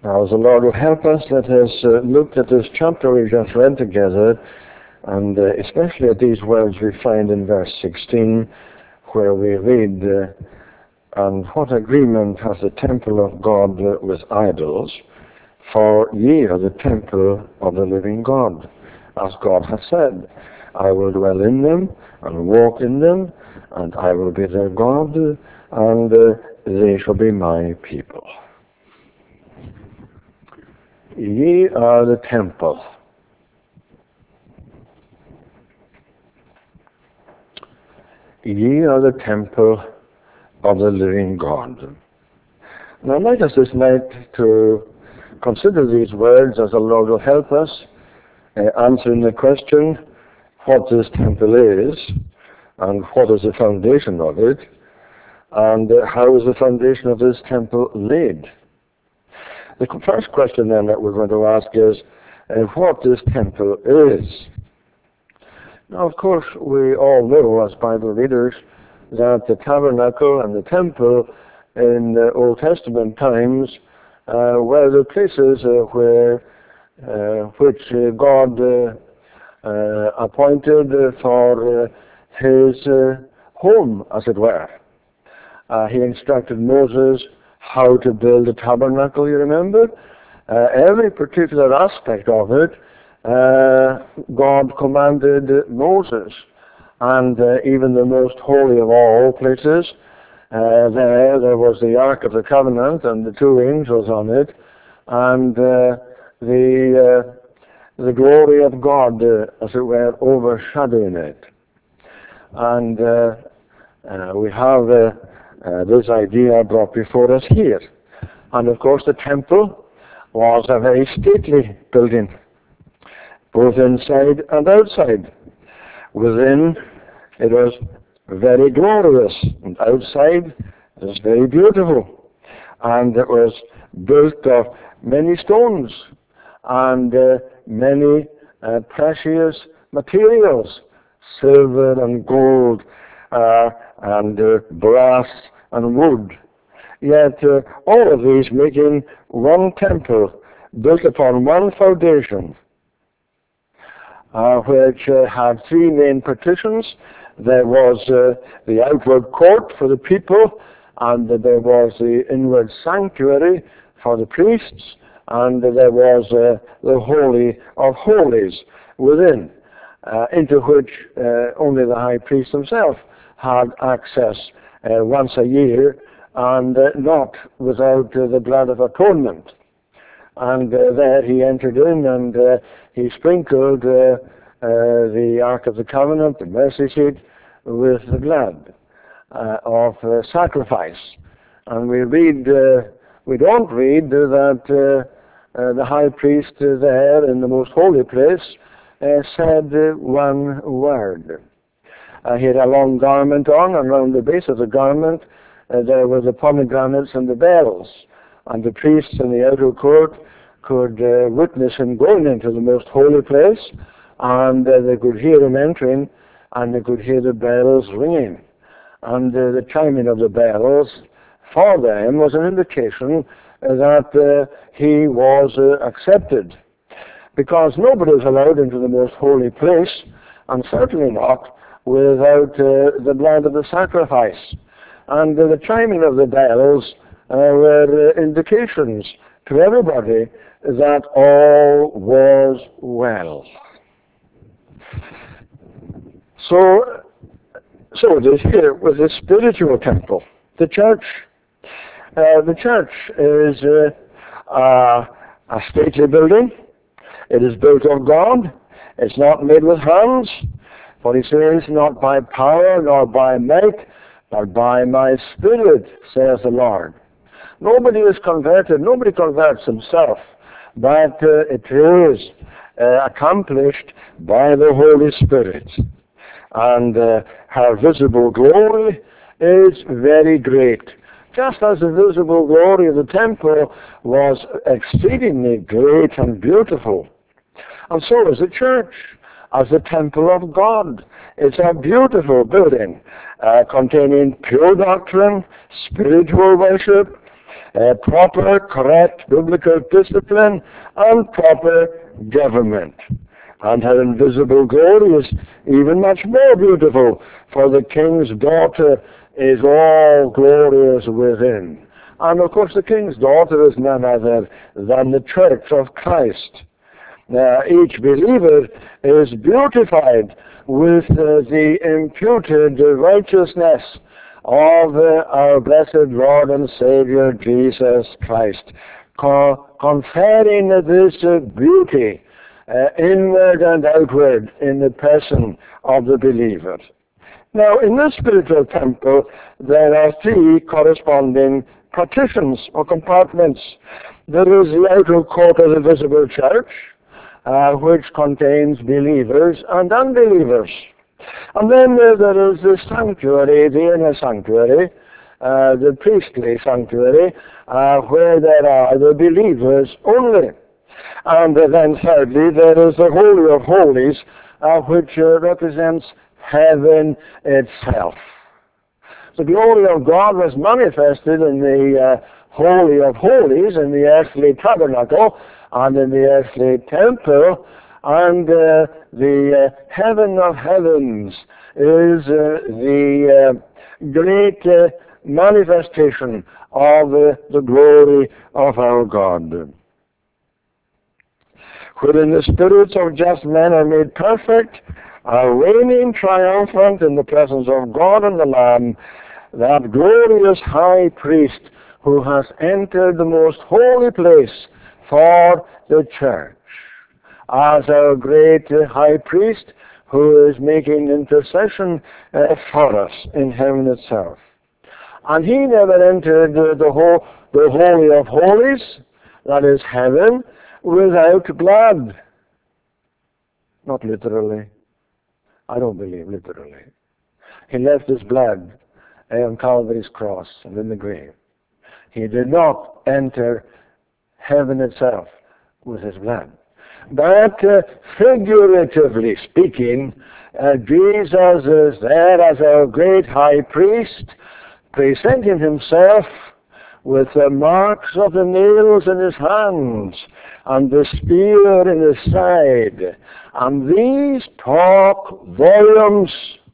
Now, as the Lord will help us, let us look at this chapter we just read together, and especially at these words we find in verse 16, where we read, and what agreement has the temple of God with idols? For ye are the temple of the living God, as God hath said, I will dwell in them, and walk in them, and I will be their God, and they shall be my people. Ye are the temple. Ye are the temple of the living God. Now, I'd like us this night to consider these words as the Lord will help us, answering the question, what this temple is, and what is the foundation of it, and how is the foundation of this temple laid. The first question then that we're going to ask is what this temple is. Now, of course, we all know as Bible readers that the tabernacle and the temple in Old Testament times were the places which God appointed for his home, as it were. He instructed Moses how to build a tabernacle, you remember? Every particular aspect of it, God commanded Moses. And even the most holy of all places, there was the Ark of the Covenant and the two angels on it, and the glory of God, as it were, overshadowing it. And we have this idea brought before us here. And of course the temple was a very stately building, both inside and outside. Within it was very glorious, and outside it was very beautiful. And it was built of many stones and many precious materials, silver and gold and brass and wood. Yet all of these making one temple built upon one foundation, which had three main partitions. There was the outward court for the people, and there was the inward sanctuary for the priests, and there was the Holy of Holies within, into which only the high priest himself had access once a year, and not without the blood of atonement. And there he entered in, and he sprinkled the Ark of the Covenant, the mercy seat, with the blood of sacrifice. And we don't read that the high priest there in the most holy place said one word. He had a long garment on, and around the base of the garment there were the pomegranates and the bells. And the priests in the outer court could witness him going into the most holy place, and they could hear him entering, and they could hear the bells ringing. And the chiming of the bells for them was an indication that he was accepted. Because nobody is allowed into the most holy place, and certainly not without the blood of the sacrifice. And the chiming of the bells were indications to everybody that all was well. So it is here with the spiritual temple, the church. The church is a stately building. It is built of God. It's not made with hands. For he says, not by power nor by might, but by my Spirit, says the Lord. Nobody is converted. Nobody converts himself. But it is accomplished by the Holy Spirit. And her visible glory is very great. Just as the visible glory of the temple was exceedingly great and beautiful. And so is the church, as the temple of God. It's a beautiful building containing pure doctrine, spiritual worship, proper, correct biblical discipline, and proper government. And her invisible glory is even much more beautiful, for the king's daughter is all glorious within. And of course the king's daughter is none other than the church of Christ. Each believer is beautified with the imputed righteousness of our blessed Lord and Savior Jesus Christ, conferring this beauty inward and outward in the person of the believer. Now, in this spiritual temple, there are three corresponding partitions or compartments. There is the outer court of the visible church, which contains believers and unbelievers. And then there is the sanctuary, the inner sanctuary, the priestly sanctuary, where there are the believers only. And then thirdly, there is the Holy of Holies, which represents heaven itself. The glory of God was manifested in the Holy of Holies, in the earthly tabernacle, and in the earthly temple, and the heaven of heavens is the great manifestation of the glory of our God. Wherein the spirits of just men are made perfect, are reigning triumphant in the presence of God and the Lamb, that glorious high priest who has entered the most holy place for the church, as our great high priest who is making intercession for us in heaven itself. And he never entered the Holy of Holies, that is heaven, without blood. Not literally. I don't believe literally. He left his blood on Calvary's cross and in the grave. He did not enter heaven itself with his blood. But figuratively speaking, Jesus is there as our great high priest, presenting himself with the marks of the nails in his hands and the spear in his side. And these talk volumes.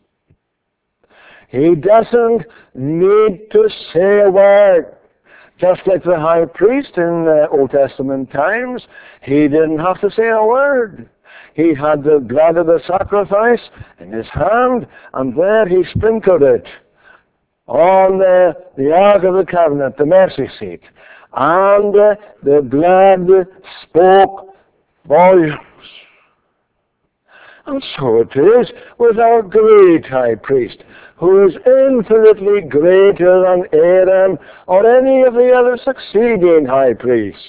He doesn't need to say a word. Just like the high priest in Old Testament times, he didn't have to say a word. He had the blood of the sacrifice in his hand, and there he sprinkled it on the Ark of the Covenant, the mercy seat. And the blood spoke volumes. And so it is with our great high priest, who is infinitely greater than Aaron or any of the other succeeding high priests.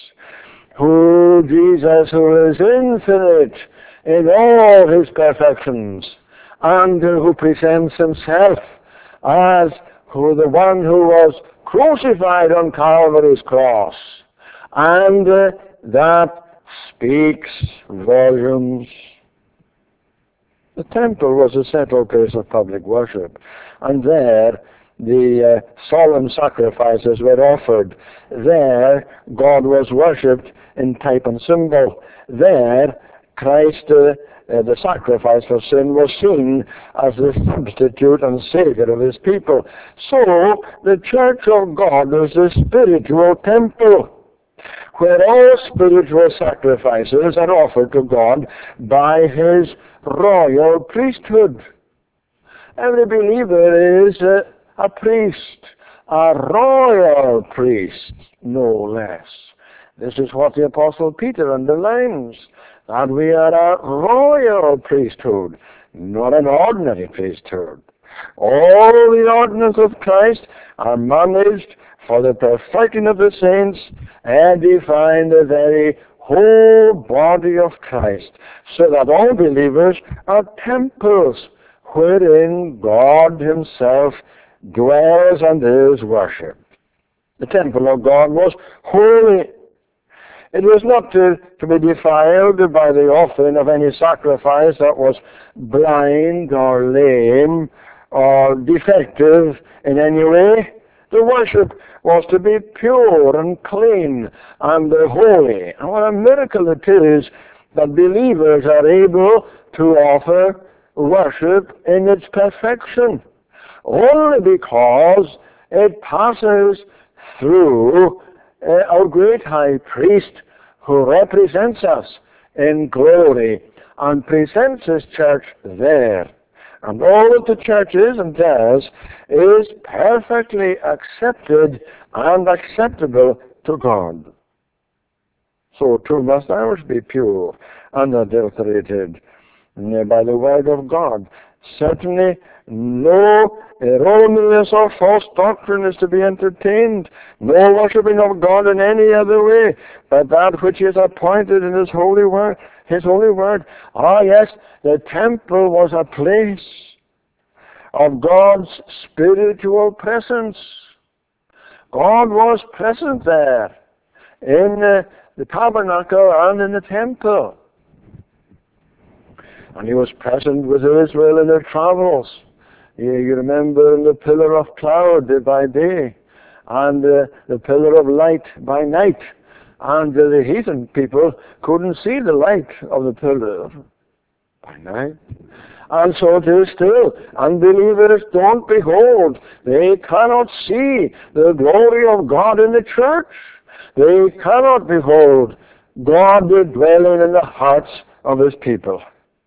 Jesus, who is infinite in all his perfections, and who presents himself as the one who was crucified on Calvary's cross, and that speaks volumes. The temple was a central place of public worship, and there the solemn sacrifices were offered. There God was worshipped in type and symbol. There Christ, the sacrifice for sin, was seen as the substitute and Savior of his people. So the church of God is a spiritual temple, where all spiritual sacrifices are offered to God by his royal priesthood. Every believer is a priest, a royal priest, no less. This is what the Apostle Peter underlines, that we are a royal priesthood, not an ordinary priesthood. All the ordinances of Christ are managed for the perfecting of the saints and define the very whole body of Christ, so that all believers are temples wherein God himself dwells and is worshipped. The temple of God was holy. It was not to be defiled by the offering of any sacrifice that was blind or lame or defective in any way. The worship was to be pure and clean and holy. And what a miracle it is that believers are able to offer worship in its perfection, only because it passes through our great high priest who represents us in glory and presents his church there. And all that the church is and does is perfectly accepted and acceptable to God. So too must ours be pure, unadulterated by the word of God. Certainly no erroneous or false doctrine is to be entertained, no worshipping of God in any other way but that which is appointed in his holy word. His holy word. Ah, yes, the temple was a place of God's spiritual presence. God was present there in the tabernacle and in the temple. And he was present with Israel in their travels. You remember the pillar of cloud by day and the pillar of light by night. And the heathen people couldn't see the light of the pillar by night. And so it is still. Unbelievers don't behold. They cannot see the glory of God in the church. They cannot behold God dwelling in the hearts of his people.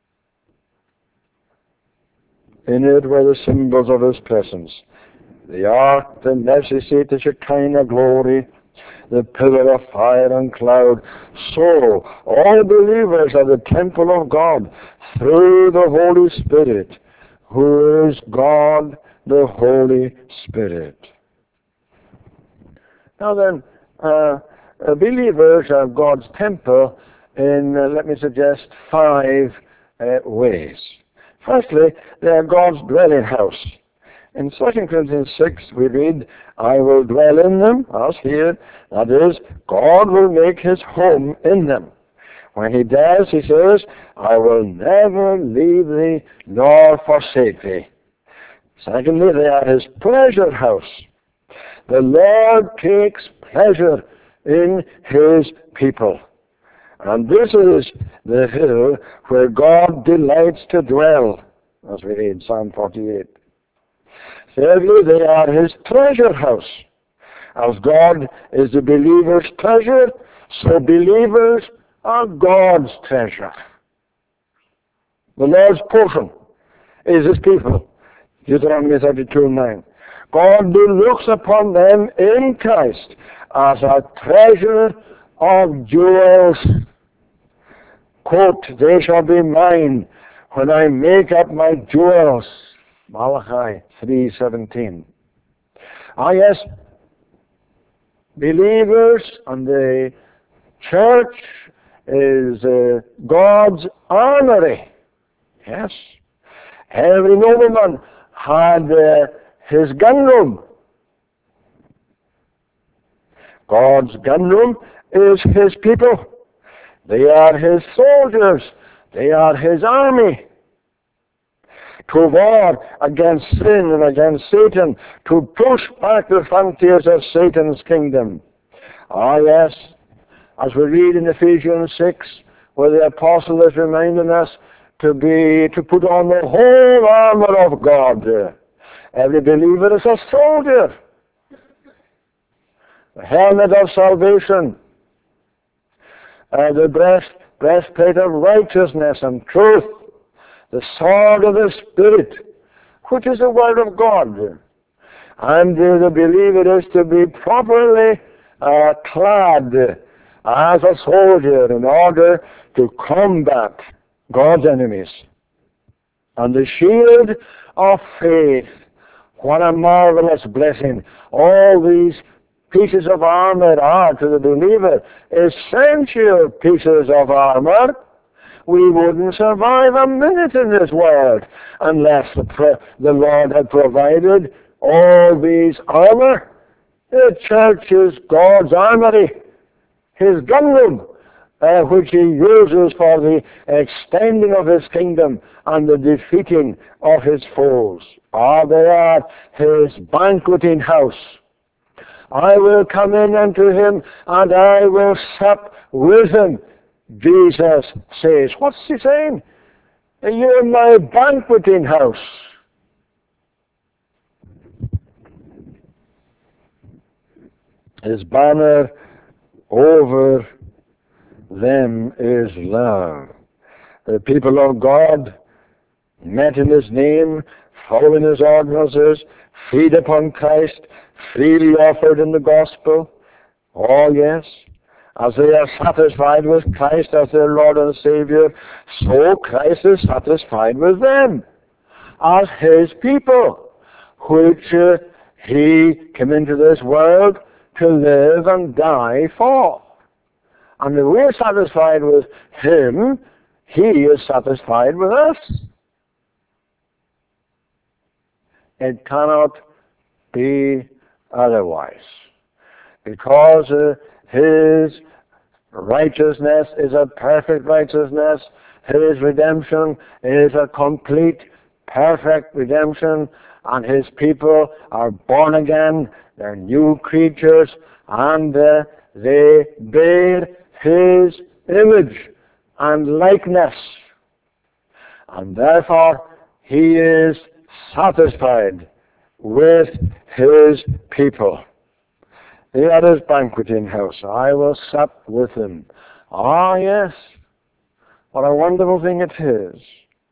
In it were the symbols of his presence. The ark, the mercy seat, the Shekinah glory, the pillar of fire and cloud. So, all believers are the temple of God through the Holy Spirit, who is God, the Holy Spirit. Now then, believers are God's temple in, let me suggest, 5 ways. Firstly, they are God's dwelling house. In 2 Corinthians 6, we read, I will dwell in them, as here. That is, God will make his home in them. When he does, he says, I will never leave thee nor forsake thee. Secondly, they are his pleasure house. The Lord takes pleasure in his people. And this is the hill where God delights to dwell, as we read Psalm 48. Thirdly, they are his treasure house. As God is the believer's treasure, so believers are God's treasure. The Lord's portion is his people. Deuteronomy 32:9. God looks upon them in Christ as a treasure of jewels. Quote, they shall be mine when I make up my jewels. Malachi 3:17. Ah, yes, believers and the church is God's armory. Yes. Every nobleman had his gun room. God's gun room is his people. They are his soldiers. They are his army. To war against sin and against Satan, to push back the frontiers of Satan's kingdom. Ah, yes, as we read in Ephesians 6, where the apostle is reminding us to put on the whole armor of God. Every believer is a soldier. The helmet of salvation, the breastplate of righteousness and truth, the sword of the Spirit, which is the word of God. And the believer is to be properly clad as a soldier in order to combat God's enemies. And the shield of faith, what a marvelous blessing. All these pieces of armor are to the believer essential pieces of armor. We wouldn't survive a minute in this world unless the Lord had provided all these armor. The church is God's armory, his gun room, which he uses for the extending of his kingdom and the defeating of his foes. They are his banqueting house. I will come in unto him, and I will sup with him, Jesus says. What's he saying? You're my banqueting house. His banner over them is love. The people of God met in his name, following his ordinances, feed upon Christ, freely offered in the gospel. Oh yes, as they are satisfied with Christ as their Lord and Savior, so Christ is satisfied with them as his people, which he came into this world to live and die for. And if we're satisfied with him, he is satisfied with us. It cannot be otherwise, because his righteousness is a perfect righteousness. His redemption is a complete, perfect redemption, and his people are born again. They're new creatures, and they bear his image and likeness, and therefore he is satisfied with his people. They are his banqueting house. I will sup with him. Ah, yes. What a wonderful thing it is.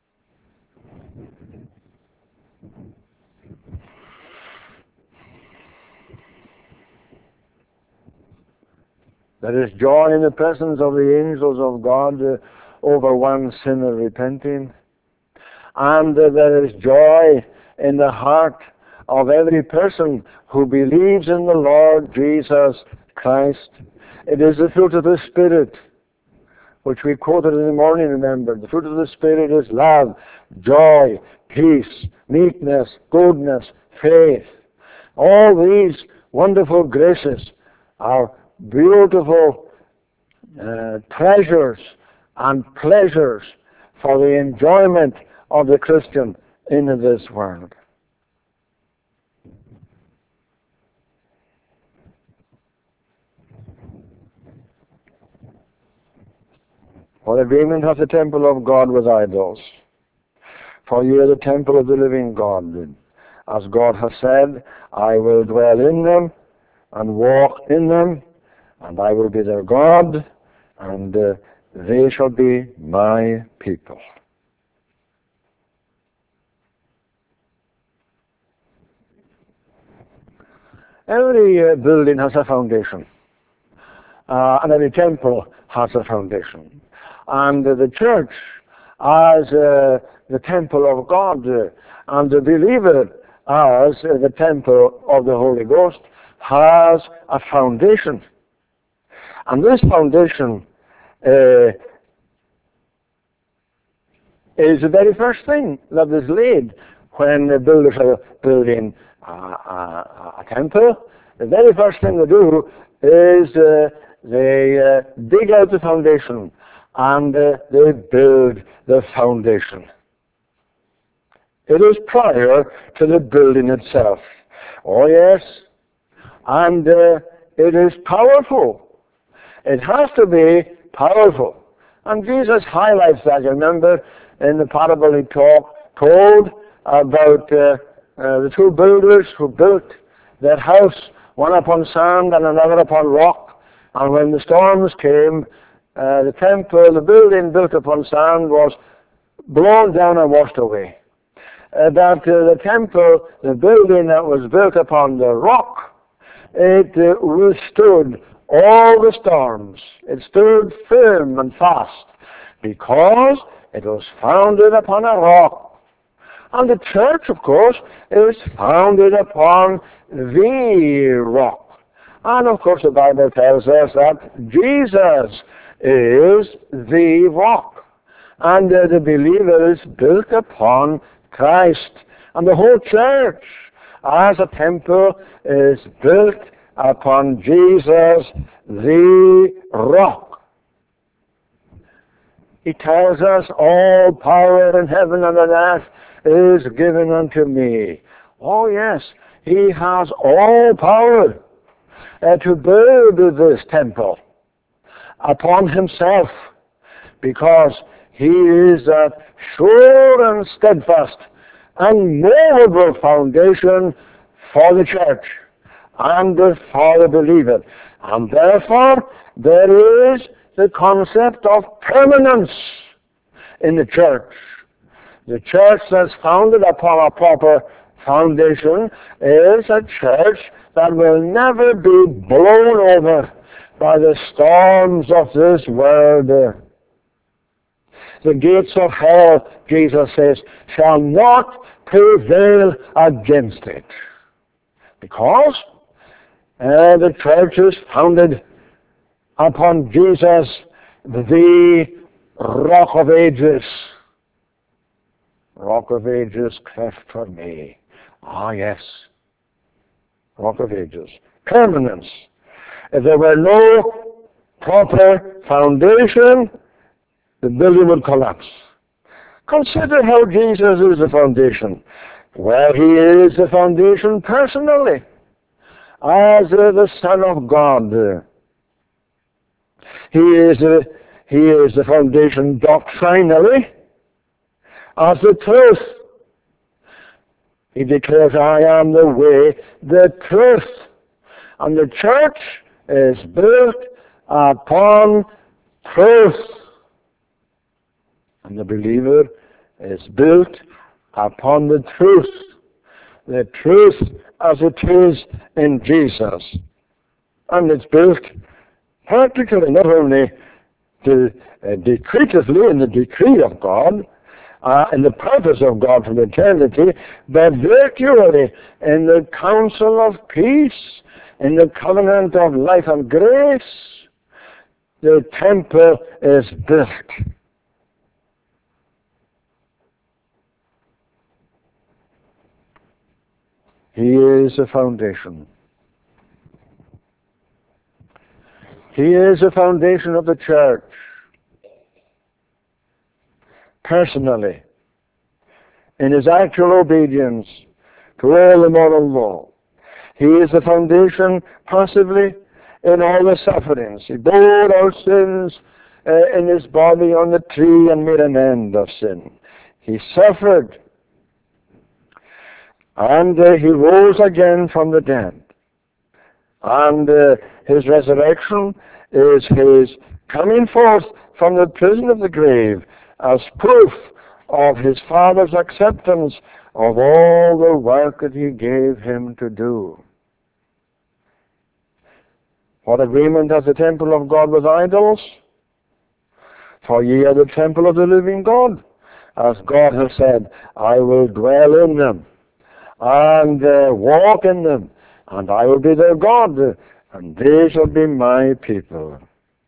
There is joy in the presence of the angels of God over one sinner repenting. And there is joy in the heart of every person who believes in the Lord Jesus Christ. It is the fruit of the Spirit, which we quoted in the morning, remember. The fruit of the Spirit is love, joy, peace, meekness, goodness, faith. All these wonderful graces are beautiful treasures and pleasures for the enjoyment of the Christian in this world. For agreement hath the temple of God with idols. For ye are the temple of the living God. As God hath said, I will dwell in them and walk in them, and I will be their God, and they shall be my people. Every building has a foundation, and every temple has a foundation. And the church, as the temple of God, and the believer, as the temple of the Holy Ghost, has a foundation. And this foundation is the very first thing that is laid when the builders are building a temple. The very first thing they do is they dig out the foundation and they build the foundation. It is prior to the building itself. Oh yes, and it is powerful. It has to be powerful. And Jesus highlights that. You remember in the parable he told about the two builders who built their house, one upon sand and another upon rock. And when the storms came, the temple, the building built upon sand, was blown down and washed away. The temple, the building that was built upon the rock, it withstood all the storms. It stood firm and fast because it was founded upon a rock. And the church, of course, is founded upon the rock. And of course the Bible tells us that Jesus is the rock. And the believer is built upon Christ. And the whole church, as a temple, is built upon Jesus, the rock. He tells us, all power in heaven and on earth is given unto me. Oh yes, he has all power. to build this temple upon himself, because he is a sure and steadfast and movable foundation for the church and for the believer. And therefore, there is the concept of permanence in the church. The church that's founded upon a proper foundation is a church that will never be blown over by the storms of this world. The gates of hell, Jesus says, shall not prevail against it. Because the church is founded upon Jesus, the Rock of Ages. Rock of Ages, cleft for me. Ah, yes. Rock of Ages. Permanence. If there were no proper foundation, the building would collapse. Consider how Jesus is the foundation. Well, he is the foundation personally, as the Son of God. He is the foundation doctrinally, as the truth. He declares, I am the way, the truth. And the church is built upon truth. And the believer is built upon the truth as it is in Jesus. And it's built practically not only decretively in the decree of God, in the purpose of God from eternity, but virtually in the counsel of peace, in the covenant of life and grace. The temple is built. He is the foundation. He is the foundation of the church. Personally, in his actual obedience to all the moral law. He is the foundation, possibly, in all the sufferings. He bore our sins in his body on the tree and made an end of sin. He suffered, and he rose again from the dead. And his resurrection is his coming forth from the prison of the grave as proof of his Father's acceptance of all the work that he gave him to do. What agreement has the temple of God with idols? For ye are the temple of the living God. As God has said, I will dwell in them and walk in them, and I will be their God, and they shall be my people.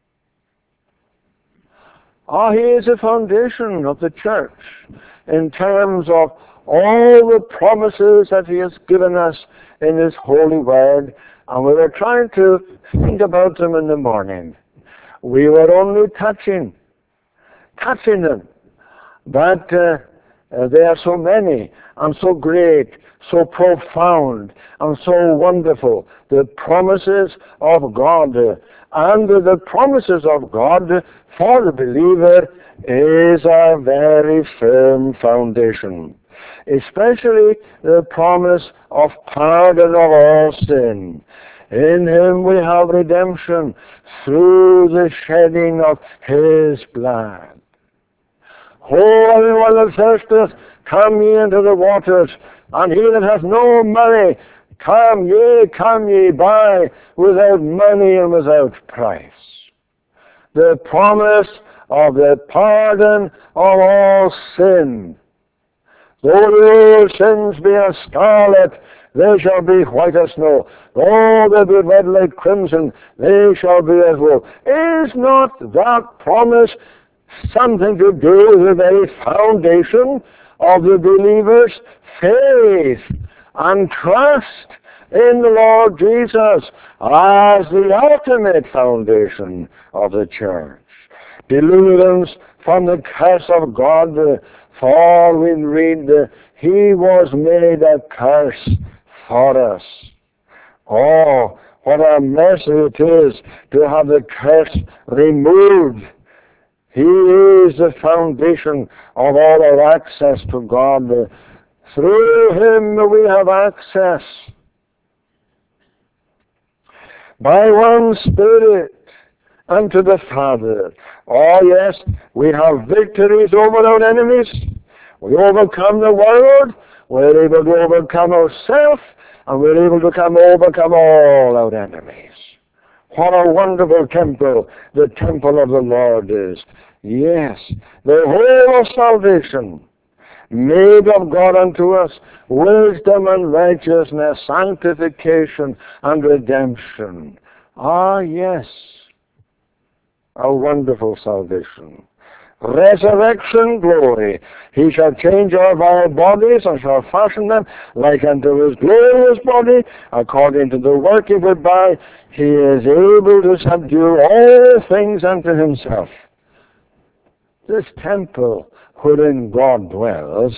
He is the foundation of the church in terms of all the promises that he has given us in his holy word, and we were trying to think about them in the morning. We were only touching them, but they are so many and so great, so profound and so wonderful. The promises of God, and the promises of God for the believer is a very firm foundation. Especially the promise of pardon of all sin. In him we have redemption through the shedding of his blood. O everyone that thirsteth, come ye into the waters, and he that hath no money, come ye, buy without money and without price. The promise of the pardon of all sin. Though your sins be as scarlet, they shall be white as snow. Though they be red like crimson, they shall be as wool. Is not that promise something to do with the very foundation of the believer's faith and trust in the Lord Jesus as the ultimate foundation of the church? Deliverance from the curse of God, for we read, he was made a curse for us. Oh, What a mercy it is to have the curse removed. He is the foundation of all our access to God. Through him we have access by one Spirit unto the Father. Oh yes, we have victories over our enemies. We overcome the world. We're able to overcome ourselves, and we're able to overcome all our enemies. What a wonderful temple the temple of the Lord is. Yes, the whole of salvation, made of God unto us, wisdom and righteousness, sanctification and redemption. Ah, yes, a wonderful salvation. Resurrection glory. He shall change our vile bodies and shall fashion them like unto his glorious body, according to the work whereby he is able to subdue all things unto himself. This temple wherein God dwells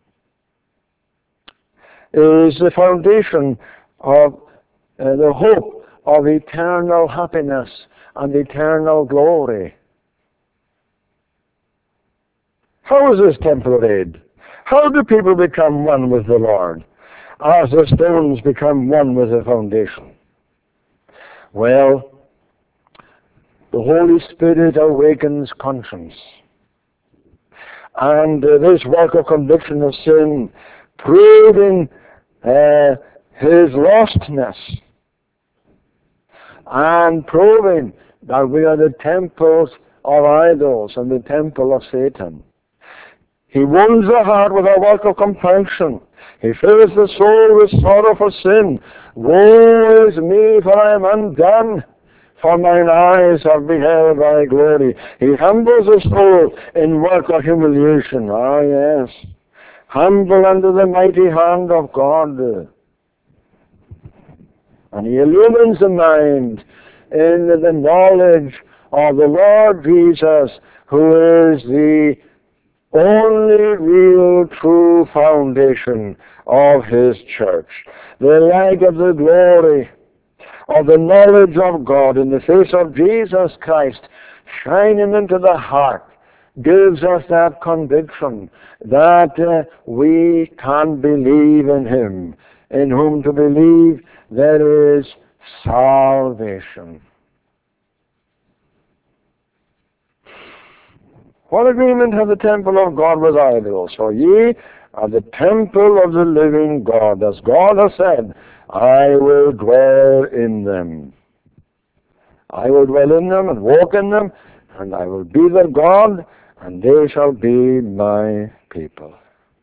is the foundation of the hope of eternal happiness and eternal glory. How is this temple made? How do people become one with the Lord, as the stones become one with the foundation? Well, the Holy Spirit awakens conscience. And this work of conviction of sin, proving his lostness, and proving that we are the temples of idols and the temple of Satan. He wounds the heart with a work of compassion. He fills the soul with sorrow for sin. Woe is me, for I am undone, for mine eyes have beheld thy glory. He humbles the soul in work of humiliation. Ah, yes. Humble under the mighty hand of God. And he illumines the mind in the knowledge of the Lord Jesus, who is the only real true foundation of his church. The light of the glory of the knowledge of God in the face of Jesus Christ shining into the heart gives us that conviction that we can believe in him, in whom to believe there is salvation. What agreement have the temple of God with idols? For ye are the temple of the living God. As God has said, I will dwell in them. I will dwell in them and walk in them, and I will be their God, and they shall be my people.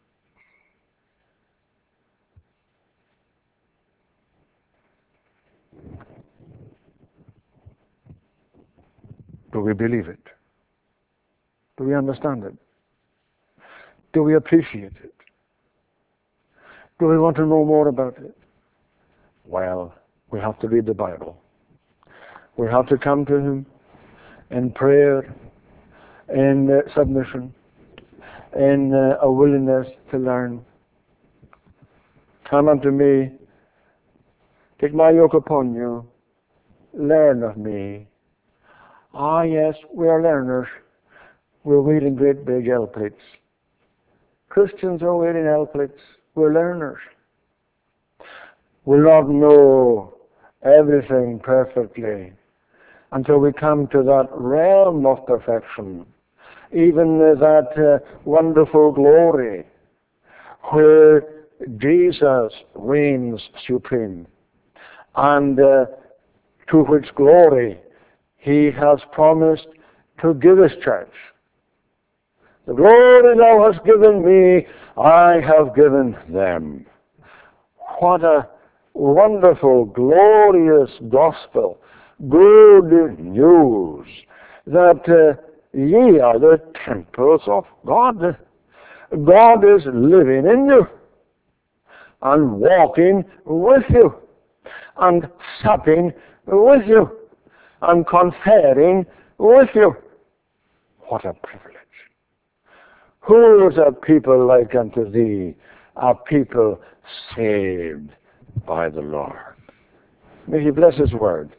Do we believe it? Do we understand it? Do we appreciate it? Do we want to know more about it? Well, we have to read the Bible. We have to come to him in prayer, in submission, in a willingness to learn. Come unto me, take my yoke upon you, learn of me. Ah, yes, we are learners. We're reading great big L plates. Christians are reading L plates. We're learners. We'll not know everything perfectly until we come to that realm of perfection, even that wonderful glory where Jesus reigns supreme, and to which glory he has promised to give his church. The glory thou hast given me, I have given them. What a wonderful, glorious gospel, good news, that ye are the temples of God. God is living in you, and walking with you, and supping with you, and conferring with you. What a privilege. Who is a people like unto thee, a people saved by the Lord? May he bless his word.